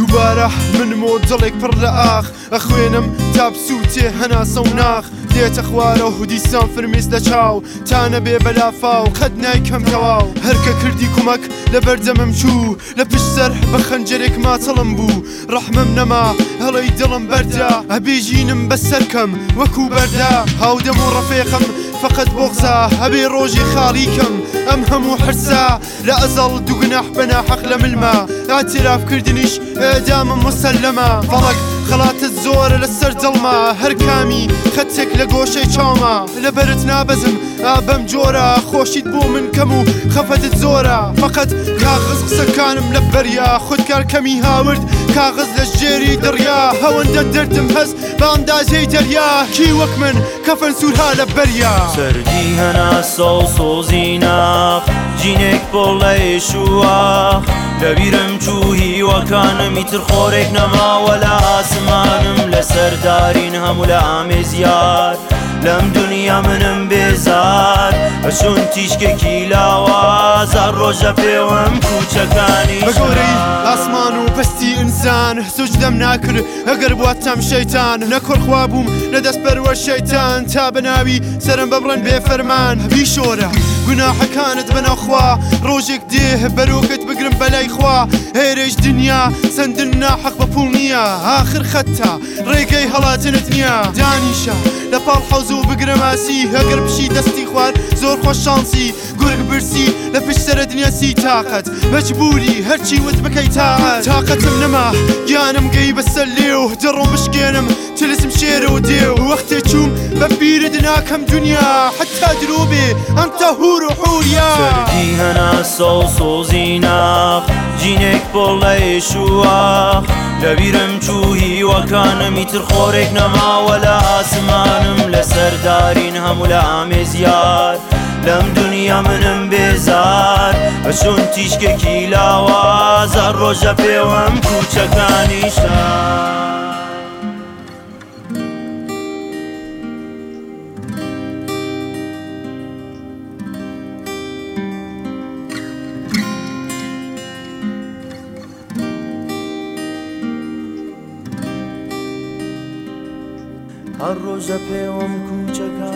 دووبارە من مۆجەڵێک پڕ لە ئاخ ئەخوێنم تا بسووتێ هەناسە و ناخ دێتە خوارە و دیسان فرمیس لە چاو تا نەبێ بەلافاو قەت نایکەم تەواو هەرکە کردی کومەک لە بەردەمم چوو لە پشتسەر بە خەنجەرێک ماچەڵم بوو ڕەحمم نەما هەڵەی دڵم بەردا ئەبێژینم بەسەرکەم وەکو بەردا هاودەم و ڕەفێقم فقط بغزا هەبێ ڕۆژی خاڵیکەم ئەم هەموو حرسا لە ئەزەڵ دوو گناح بەناحەق لە ملما ئاعترافکردنیش ئێدامم مسەلەمە فەڵک خەڵاتت زۆرە لەسەر دڵما هەر کامی خەتێک لە گۆشەی چاومە لەبەرت نابەزم بەم جۆرە خۆشیت بۆ من کەم و خەفەتت زۆرە فقط کاغز قسەکانم لە بەریا خودکار کەمی هاورد کاغز لە ژێری دڕیا هەوەندە دەردم هەست بە ئەندازەی دەریا کی وەک من کەفەن سوورها لە بەریا سەردی هەناسە و سۆزی ناخ جینێک پۆڵەی شوواخ لەبیرم چوو هیوەکانم ئیتر خۆرێک نەماوە لە ئاسمانم لەسەر دارین هەموو لە ئامێزیار لەم دنیا منم بێزار بەچۆن تیشکێکی لاوازار ڕۆژە پێوەم کوچەکانی بە گەورەی ئاسمان و پەستی ئینسان سوجدەم ناکرد ئەگەر بواتەم شەیتان نەکۆڕخوا بووم لە دەست بەروە شەیتان تا بەناوی سەرم ببڕن بێفەرمان بیشۆرە گوناحەکانت بەناوخوا ڕۆژێک دێ بەرۆکت بگرم بەلای خوا هێرەش دنیا سندن ناحەق بە پوڵ نییە ئاخر خەتتا ڕێگەی هەڵاتنت نییە دانیشە لە پاڵ حەوز و بگرە ماسی هەگەر پشی دەستی خوار زۆر خۆش شانسی گورگ برسی لە پشتەرە دنیاسی تاقەت مەجبوری هەرچی وت بکەی تاقەت تاقەتم نەما گیانم گەی بەسەر لێو دەڕۆم بشکێنم تلسم شێرە و دێو وەختێ چووم بە بیرت ناکەم دنیا حتا درۆ بێ ئەمتە هور و حوریا سەردی هەناسە و سۆزی ناخ جینێک پۆڵەی شوواخ لەبیرم چوو هیوەکانم ئیتر خۆرێک نەماوە لە ئاسمانم لەسەر دارین هەموو لە ئامێزیار لەم دنیا منم بێزار بەچۆن تیشکێکی لاوازار ڕۆژە پێوەم کوچەکانی شار هەر ڕۆژە پێوەم کوچەکە